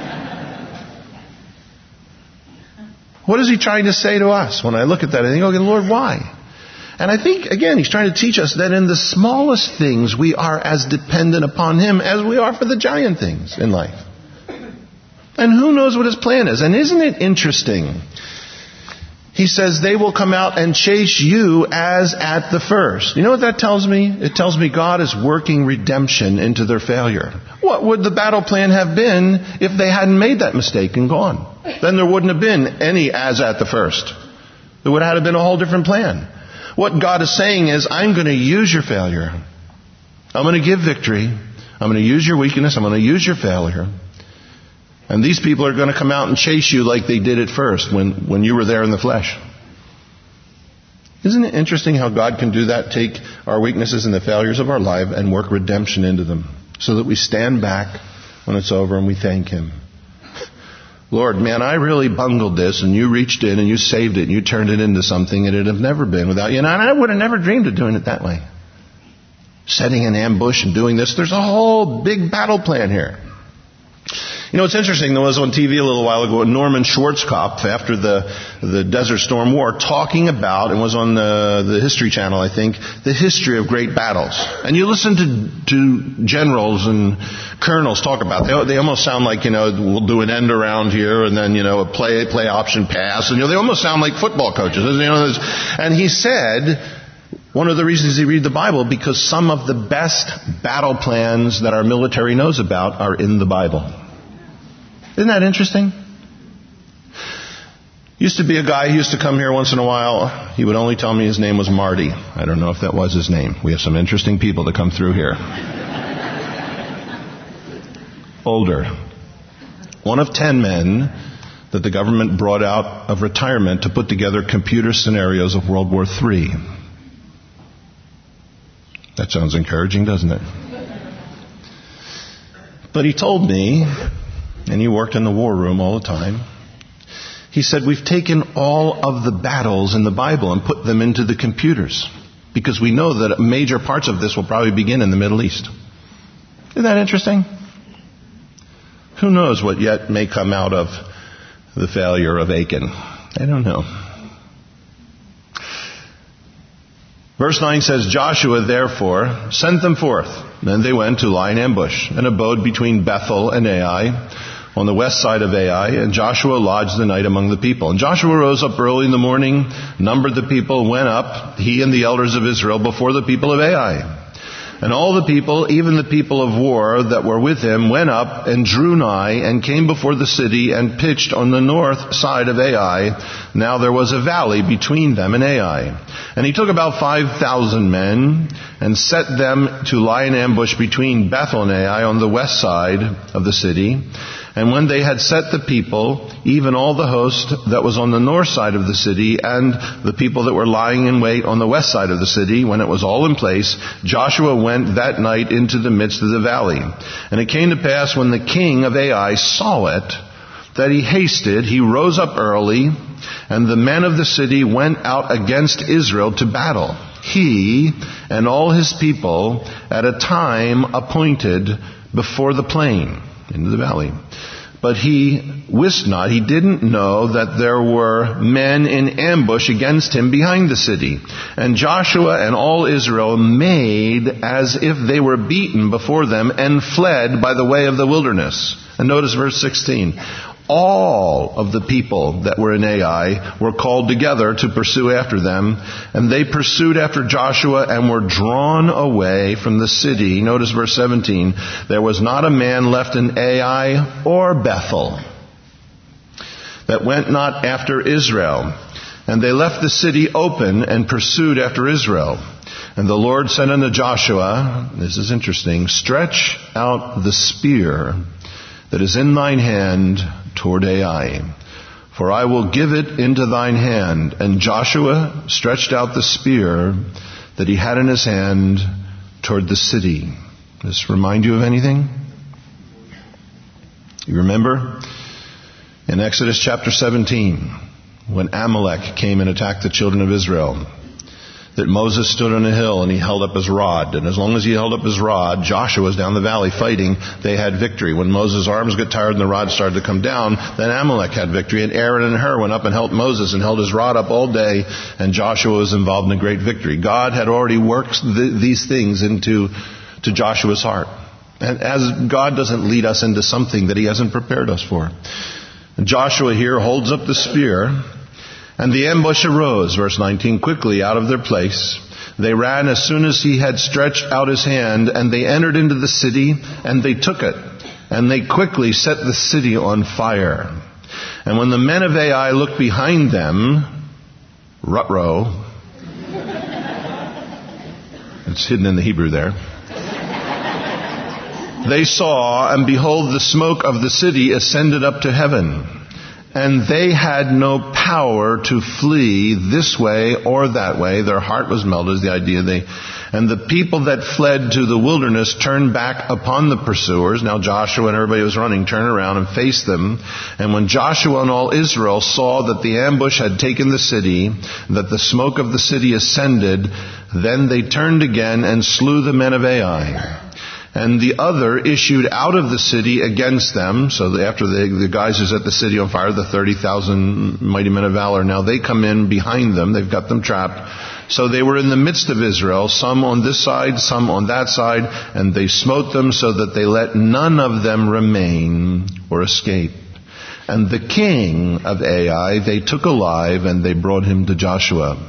What is he trying to say to us? When I look at that, I think, okay, Lord, why? And I think, again, he's trying to teach us that in the smallest things, we are as dependent upon him as we are for the giant things in life. And who knows what his plan is? And isn't it interesting? He says they will come out and chase you as at the first. You know what that tells me? It tells me God is working redemption into their failure. What would the battle plan have been if they hadn't made that mistake and gone? Then there wouldn't have been any as at the first. There would have been a whole different plan. What God is saying is, I'm going to use your failure. I'm going to give victory. I'm going to use your weakness. I'm going to use your failure. And these people are going to come out and chase you like they did at first when, when you were there in the flesh. Isn't it interesting how God can do that? Take our weaknesses and the failures of our life and work redemption into them so that we stand back when it's over and we thank him. Lord, man, I really bungled this, and you reached in and you saved it and you turned it into something it would have never been without you. And I would have never dreamed of doing it that way. Setting an ambush and doing this. There's a whole big battle plan here. You know, it's interesting. There was on T V a little while ago, Norman Schwarzkopf, after the the Desert Storm War, talking about, and was on the, the History Channel, I think, the history of great battles. And you listen to to generals and colonels talk about it. They, they almost sound like, you know, we'll do an end around here, and then, you know, a play play option pass. And, you know, they almost sound like football coaches. You know, and he said, one of the reasons he read the Bible, because some of the best battle plans that our military knows about are in the Bible. Isn't that interesting? Used to be a guy who used to come here once in a while. He would only tell me his name was Marty. I don't know if that was his name. We have some interesting people that come through here. Older. One of ten men that the government brought out of retirement to put together computer scenarios of World War Three. That sounds encouraging, doesn't it? But he told me, and he worked in the war room all the time, he said, we've taken all of the battles in the Bible and put them into the computers because we know that major parts of this will probably begin in the Middle East. Isn't that interesting? Who knows what yet may come out of the failure of Achan? I don't know. Verse nine says, Joshua therefore sent them forth. Then they went to lie in ambush and abode between Bethel and Ai, on the west side of Ai, and Joshua lodged the night among the people. And Joshua rose up early in the morning, numbered the people, went up, he and the elders of Israel, before the people of Ai. And all the people, even the people of war that were with him, went up and drew nigh and came before the city and pitched on the north side of Ai. Now there was a valley between them and Ai. And he took about five thousand men and set them to lie in ambush between Bethel and Ai on the west side of the city. And when they had set the people, even all the host that was on the north side of the city and the people that were lying in wait on the west side of the city, when it was all in place, Joshua went that night into the midst of the valley. And it came to pass when the king of Ai saw it, that he hasted, he rose up early, and the men of the city went out against Israel to battle, he and all his people, at a time appointed before the plain, into the valley. But he wist not, he didn't know that there were men in ambush against him behind the city. And Joshua and all Israel made as if they were beaten before them and fled by the way of the wilderness. And notice verse sixteen. All of the people that were in Ai were called together to pursue after them, and they pursued after Joshua and were drawn away from the city. Notice verse seventeen. There was not a man left in Ai or Bethel that went not after Israel. And they left the city open and pursued after Israel. And the Lord said unto Joshua, this is interesting, stretch out the spear that is in thine hand toward Ai. For I will give it into thine hand. And Joshua stretched out the spear that he had in his hand toward the city. Does this remind you of anything? You remember in Exodus chapter seventeen, when Amalek came and attacked the children of Israel, that Moses stood on a hill and he held up his rod. And as long as he held up his rod, Joshua was down the valley fighting. They had victory. When Moses' arms got tired and the rod started to come down, then Amalek had victory. And Aaron and Hur went up and helped Moses and held his rod up all day. And Joshua was involved in a great victory. God had already worked th- these things into to Joshua's heart. And as God doesn't lead us into something that he hasn't prepared us for. And Joshua here holds up the spear. And the ambush arose, verse nineteen, quickly out of their place. They ran as soon as he had stretched out his hand, and they entered into the city, and they took it. And they quickly set the city on fire. And when the men of Ai looked behind them, rut-row, it's hidden in the Hebrew there, they saw, and behold, the smoke of the city ascended up to heaven. And they had no power to flee this way or that way. Their heart was melted, is the idea. They, and the people that fled to the wilderness turned back upon the pursuers. Now Joshua and everybody was running turned around and faced them. And when Joshua and all Israel saw that the ambush had taken the city, that the smoke of the city ascended, then they turned again and slew the men of Ai. And the other issued out of the city against them. So after the, the guys who set the city on fire, the thirty thousand mighty men of valor, now they come in behind them. They've got them trapped. So they were in the midst of Israel, some on this side, some on that side, and they smote them so that they let none of them remain or escape. And the king of Ai they took alive, and they brought him to Joshua.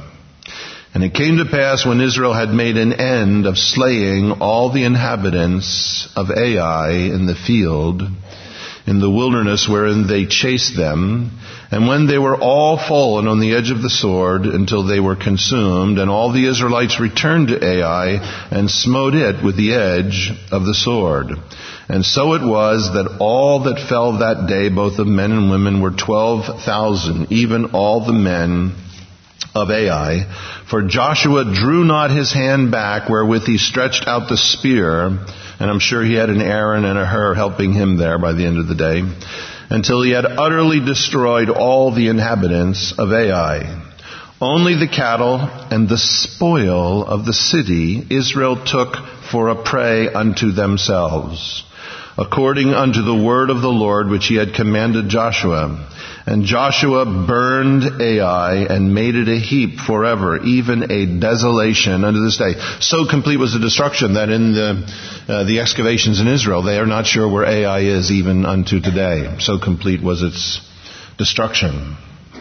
And it came to pass when Israel had made an end of slaying all the inhabitants of Ai in the field, in the wilderness wherein they chased them, and when they were all fallen on the edge of the sword until they were consumed, and all the Israelites returned to Ai and smote it with the edge of the sword. And so it was that all that fell that day, both of men and women, were twelve thousand, even all the men of Ai. For Joshua drew not his hand back wherewith he stretched out the spear, and I'm sure he had an Aaron and a Hur helping him there by the end of the day, until he had utterly destroyed all the inhabitants of Ai. Only the cattle and the spoil of the city Israel took for a prey unto themselves, according unto the word of the Lord which he had commanded Joshua. And Joshua burned Ai and made it a heap forever, even a desolation unto this day. So complete was the destruction that in the uh, the excavations in Israel, they are not sure where Ai is even unto today. So complete was its destruction.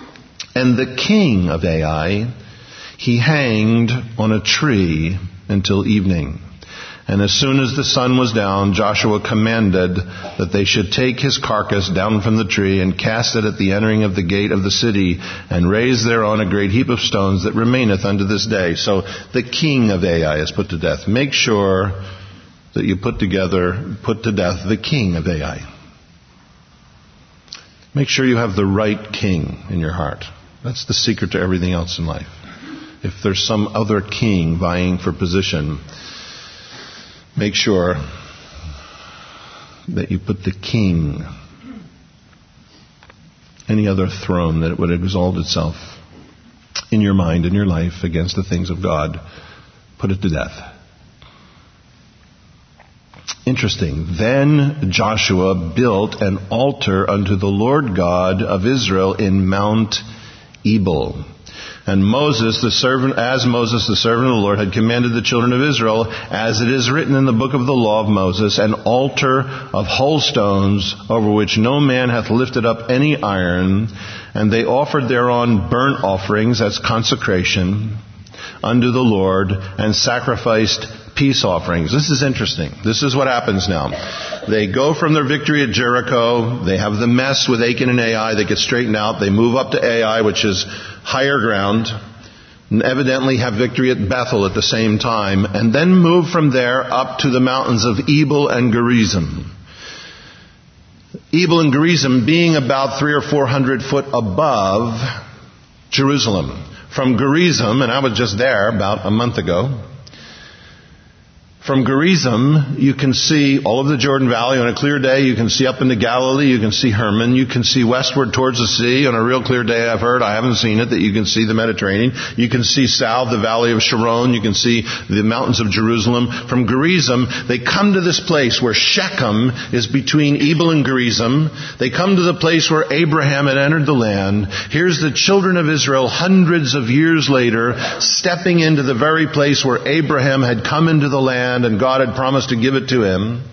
And the king of Ai, he hanged on a tree until evening. And as soon as the sun was down, Joshua commanded that they should take his carcass down from the tree and cast it at the entering of the gate of the city, and raise thereon a great heap of stones that remaineth unto this day. So the king of Ai is put to death. Make sure that you put together, put to death the king of Ai. Make sure you have the right king in your heart. That's the secret to everything else in life. If there's some other king vying for position, make sure that you put the king, any other throne that would exalt itself in your mind, in your life, against the things of God, put it to death. Interesting. Then Joshua built an altar unto the Lord God of Israel in Mount Ebal. And Moses, the servant, as Moses, the servant of the Lord, had commanded the children of Israel, as it is written in the book of the law of Moses, an altar of whole stones, over which no man hath lifted up any iron. And they offered thereon burnt offerings, that's consecration, unto the Lord, and sacrificed peace offerings. This is interesting. This is what happens now. They go from their victory at Jericho. They have the mess with Achan and Ai. They get straightened out. They move up to Ai, which is higher ground, and evidently have victory at Bethel at the same time, and then move from there up to the mountains of Ebal and Gerizim. Ebal and Gerizim being about three or four hundred foot above Jerusalem. From Gerizim, and I was just there about a month ago, from Gerizim, you can see all of the Jordan Valley. On a clear day, you can see up into Galilee. You can see Hermon. You can see westward towards the sea. On a real clear day, I've heard, I haven't seen it, that you can see the Mediterranean. You can see south, the valley of Sharon. You can see the mountains of Jerusalem. From Gerizim, they come to this place where Shechem is between Ebal and Gerizim. They come to the place where Abraham had entered the land. Here's the children of Israel hundreds of years later, stepping into the very place where Abraham had come into the land and God had promised to give it to him.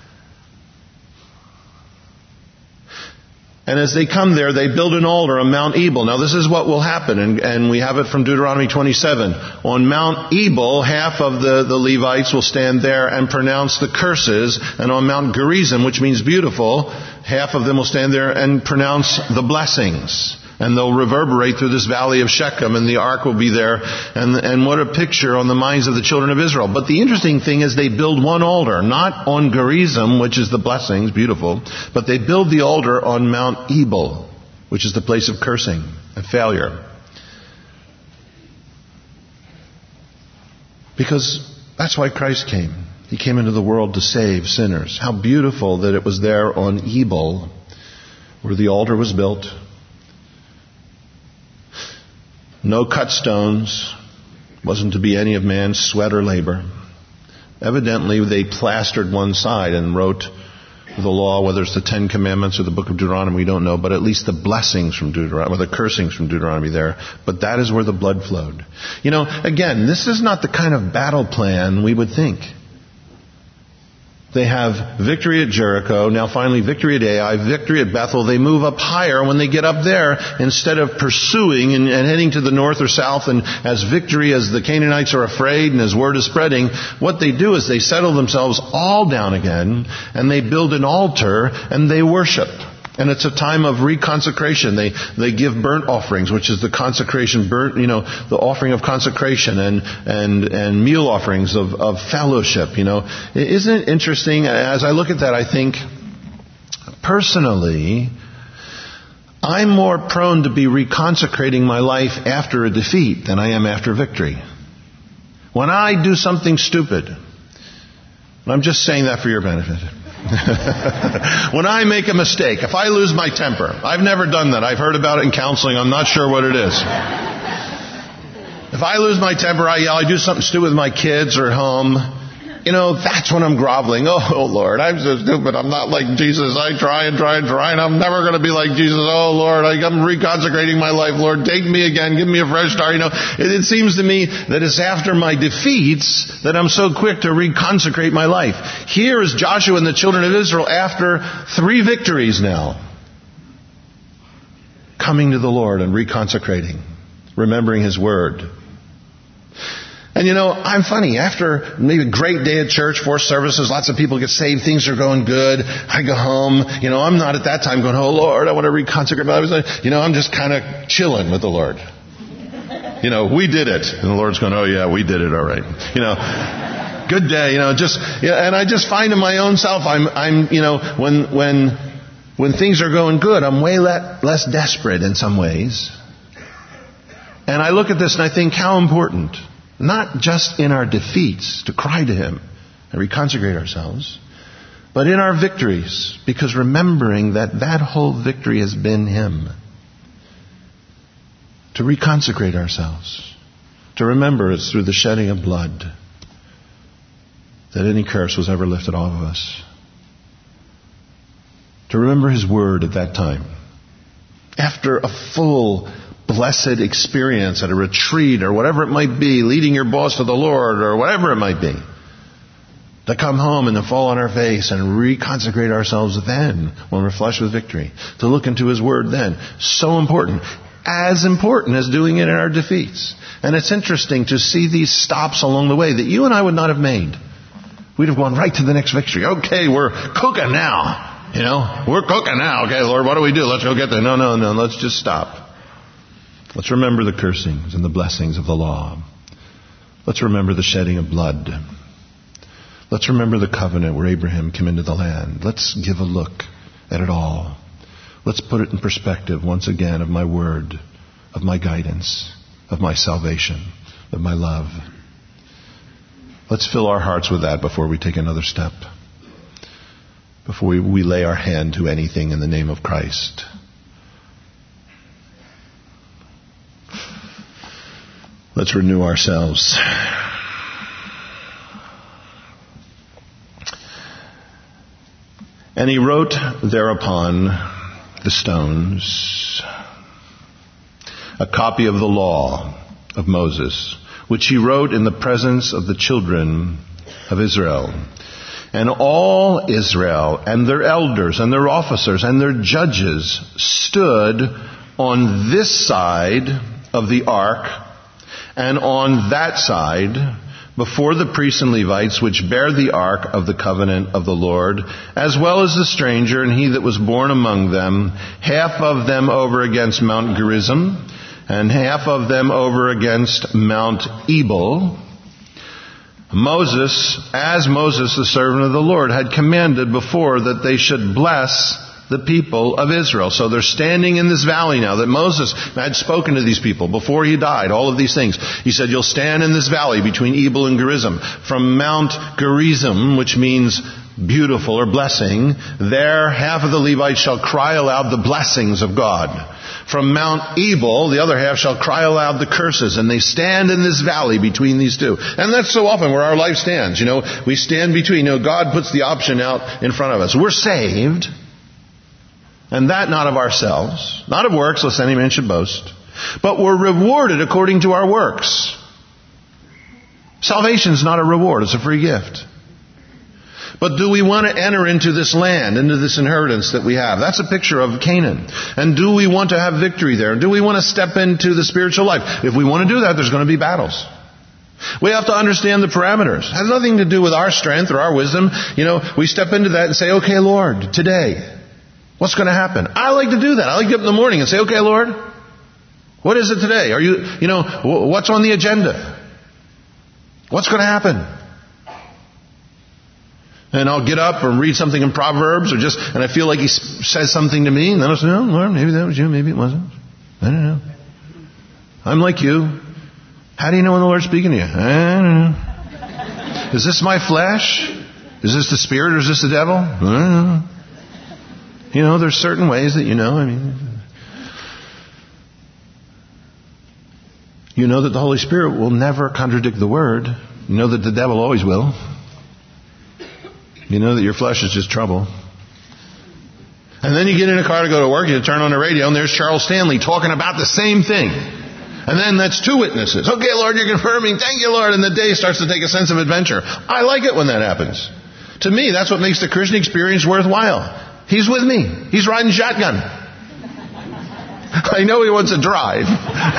And as they come there, they build an altar on Mount Ebal. Now this is what will happen, and, and we have it from Deuteronomy twenty-seven. On Mount Ebal, half of the, the Levites will stand there and pronounce the curses, and on Mount Gerizim, which means beautiful, half of them will stand there and pronounce the blessings. And they'll reverberate through this valley of Shechem, and the ark will be there. And, and what a picture on the minds of the children of Israel. But the interesting thing is they build one altar, not on Gerizim, which is the blessings, beautiful, but they build the altar on Mount Ebal, which is the place of cursing and failure. Because that's why Christ came. He came into the world to save sinners. How beautiful that it was there on Ebal, where the altar was built. No cut stones. Wasn't to be any of man's sweat or labor. Evidently, they plastered one side and wrote the law, whether it's the Ten Commandments or the book of Deuteronomy, we don't know, but at least the blessings from Deuteronomy, or the cursings from Deuteronomy there. But that is where the blood flowed. You know, again, this is not the kind of battle plan we would think. They have victory at Jericho, now finally victory at Ai, victory at Bethel. They move up higher when they get up there instead of pursuing and, and heading to the north or south. And as victory, as the Canaanites are afraid and as word is spreading, what they do is they settle themselves all down again and they build an altar and they worship. And it's a time of reconsecration. They they give burnt offerings, which is the consecration, burnt, you know, the offering of consecration, and and and meal offerings of, of fellowship. You know, isn't it interesting? As I look at that, I think personally, I'm more prone to be reconsecrating my life after a defeat than I am after victory. When I do something stupid, and I'm just saying that for your benefit. When I make a mistake, if I lose my temper, I've never done that. I've heard about it in counseling. I'm not sure what it is. If I lose my temper, I yell, I do something stupid with my kids or at home. You know, that's when I'm groveling. Oh, oh, Lord, I'm so stupid. I'm not like Jesus. I try and try and try, and I'm never going to be like Jesus. Oh, Lord, I, I'm reconsecrating my life. Lord, take me again. Give me a fresh start. You know, it, it seems to me that it's after my defeats that I'm so quick to reconsecrate my life. Here is Joshua and the children of Israel after three victories now, coming to the Lord and reconsecrating, remembering His word. And you know, I'm funny. After maybe a great day at church, four services, lots of people get saved, things are going good. I go home. You know, I'm not at that time going, oh Lord, I want to reconsecrate my life. You know, I'm just kind of chilling with the Lord. You know, we did it. And the Lord's going, oh yeah, we did it, all right. You know, good day. You know, just, yeah, and I just find in my own self, I'm, I'm, you know, when, when, when things are going good, I'm way le- less desperate in some ways. And I look at this and I think how important, not just in our defeats, to cry to Him and reconsecrate ourselves, but in our victories, because remembering that that whole victory has been Him. To reconsecrate ourselves. To remember it's through the shedding of blood that any curse was ever lifted off of us. To remember His word at that time. After a full blessed experience at a retreat or whatever it might be, leading your boss to the Lord or whatever it might be, to come home and to fall on our face and reconsecrate ourselves then when we're flushed with victory. To look into His word then. So important. As important as doing it in our defeats. And it's interesting to see these stops along the way that you and I would not have made. We'd have gone right to the next victory. Okay, we're cooking now. You know, we're cooking now. Okay, Lord, what do we do? Let's go get there. No, no, no, let's just stop. Let's remember the cursings and the blessings of the law. Let's remember the shedding of blood. Let's remember the covenant where Abraham came into the land. Let's give a look at it all. Let's put it in perspective once again of my word, of my guidance, of my salvation, of my love. Let's fill our hearts with that before we take another step, before we, we lay our hand to anything in the name of Christ. Let's renew ourselves. And he wrote thereupon the stones a copy of the law of Moses, which he wrote in the presence of the children of Israel. And all Israel and their elders and their officers and their judges stood on this side of the ark and on that side before the priests and Levites, which bear the ark of the covenant of the Lord, as well as the stranger and he that was born among them, half of them over against Mount Gerizim, and half of them over against Mount Ebal. Moses, as Moses, the servant of the Lord, had commanded before that they should bless the people of Israel. So they're standing in this valley now that Moses had spoken to these people before he died, all of these things. He said, you'll stand in this valley between Ebal and Gerizim. From Mount Gerizim, which means beautiful or blessing, there half of the Levites shall cry aloud the blessings of God. From Mount Ebal, the other half shall cry aloud the curses. And they stand in this valley between these two. And that's so often where our life stands. You know, we stand between. You know, God puts the option out in front of us. We're saved. And that not of ourselves, not of works, lest any man should boast. But we're rewarded according to our works. Salvation is not a reward, it's a free gift. But do we want to enter into this land, into this inheritance that we have? That's a picture of Canaan. And do we want to have victory there? Do we want to step into the spiritual life? If we want to do that, there's going to be battles. We have to understand the parameters. It has nothing to do with our strength or our wisdom. You know, we step into that and say, okay, Lord, today, what's going to happen? I like to do that. I like to get up in the morning and say, okay, Lord, what is it today? Are you, you know, what's on the agenda? What's going to happen? And I'll get up and read something in Proverbs or just, and I feel like he says something to me, and then I'll say, oh, Lord, maybe that was you, maybe it wasn't. I don't know. I'm like you. How do you know when the Lord's speaking to you? I don't know. Is this my flesh? Is this the Spirit or is this the devil? I don't know. You know, there's certain ways that you know. I mean, you know that the Holy Spirit will never contradict the Word. You know that the devil always will. You know that your flesh is just trouble. And then you get in a car to go to work, you turn on the radio, and there's Charles Stanley talking about the same thing. And then that's two witnesses. Okay, Lord, you're confirming. Thank you, Lord. And the day starts to take a sense of adventure. I like it when that happens. To me, that's what makes the Christian experience worthwhile. He's with me. He's riding shotgun. I know he wants to drive.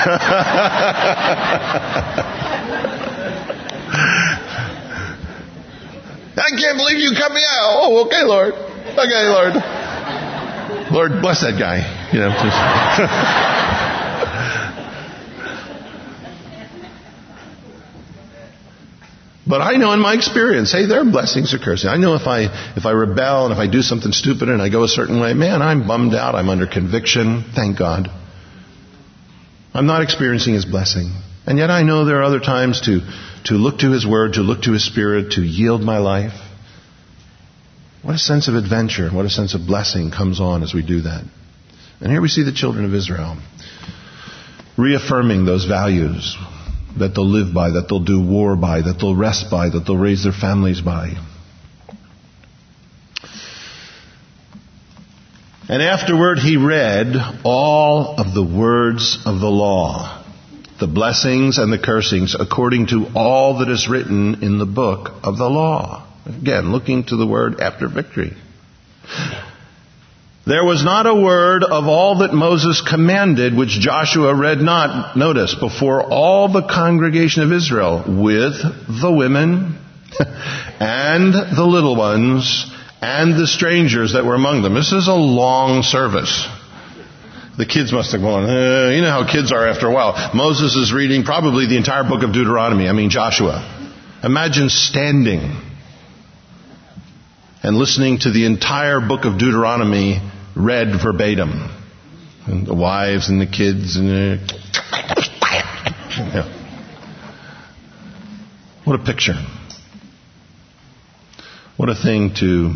I can't believe you cut me out. Oh, okay, Lord. Okay, Lord. Lord, bless that guy. You know, just But I know in my experience, hey, there are blessings or curses. I know if I if I rebel and if I do something stupid and I go a certain way, man, I'm bummed out. I'm under conviction. Thank God. I'm not experiencing His blessing. And yet I know there are other times to, to look to His Word, to look to His Spirit, to yield my life. What a sense of adventure, what a sense of blessing comes on as we do that. And here we see the children of Israel reaffirming those values that they'll live by, that they'll do war by, that they'll rest by, that they'll raise their families by. And afterward he read all of the words of the law, the blessings and the cursings, according to all that is written in the book of the law. Again, looking to the word after victory. There was not a word of all that Moses commanded which Joshua read not, notice, before all the congregation of Israel, with the women and the little ones and the strangers that were among them. This is a long service. The kids must have gone, eh, you know how kids are after a while. Moses is reading probably the entire book of Deuteronomy, I mean Joshua. Imagine standing and listening to the entire book of Deuteronomy read verbatim. And the wives and the kids and the... Yeah. What a picture. What a thing to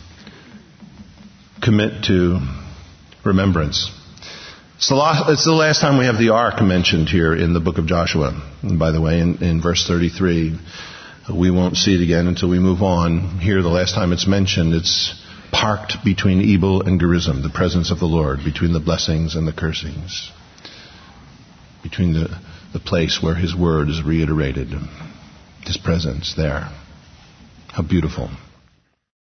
commit to remembrance. It's the, last, it's the last time we have the ark mentioned here in the book of Joshua. And by the way, in, in verse thirty-three, we won't see it again until we move on. Here, the last time it's mentioned, it's parked between Ebal and Gerizim, the presence of the Lord, between the blessings and the cursings, between the, the place where His word is reiterated, His presence there. How beautiful.